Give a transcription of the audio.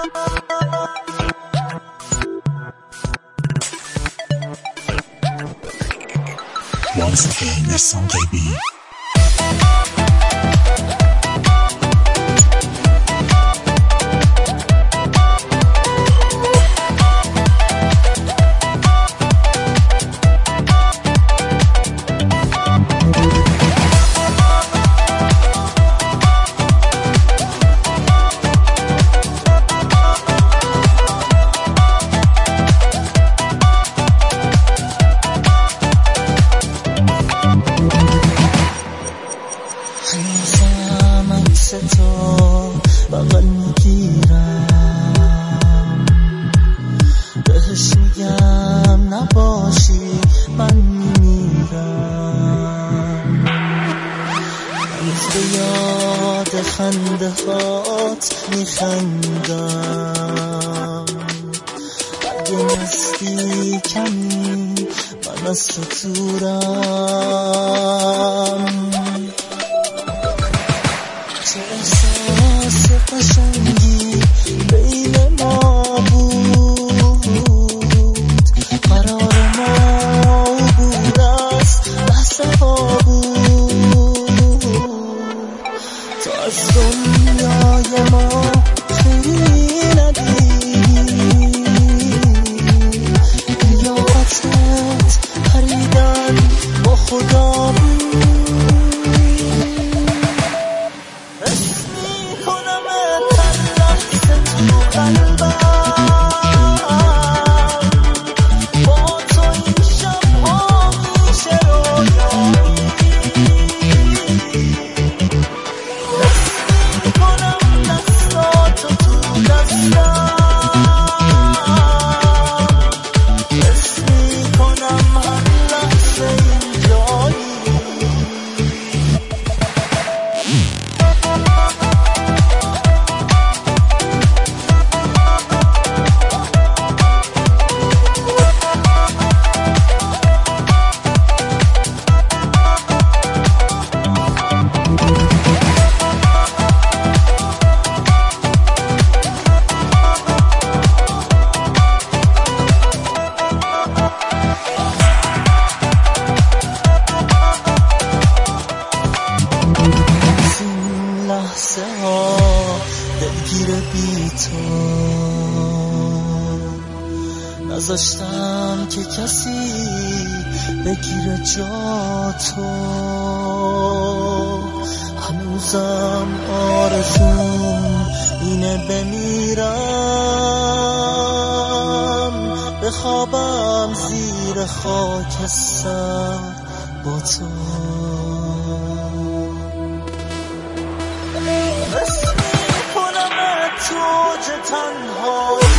Once again, it's song baby. تو بغل میگیرم بهش میگم نباشی من میمیرم هنوز به یاد خنده هات میخندم اگه نزدیکمی من از تو دورم چه احساس قشنگی بین ما بود قرار ما بود از لحظه ها بود تو از دنیای ما خیلی ندیدی لیاقتت پریدن با خدا لحظه ها دلگیر بی تو نذاشتم که کسی بگیره جا تو هنوزم آرزوم اینه بمیرم بخوابم زیر خاکستر با تو تو تنها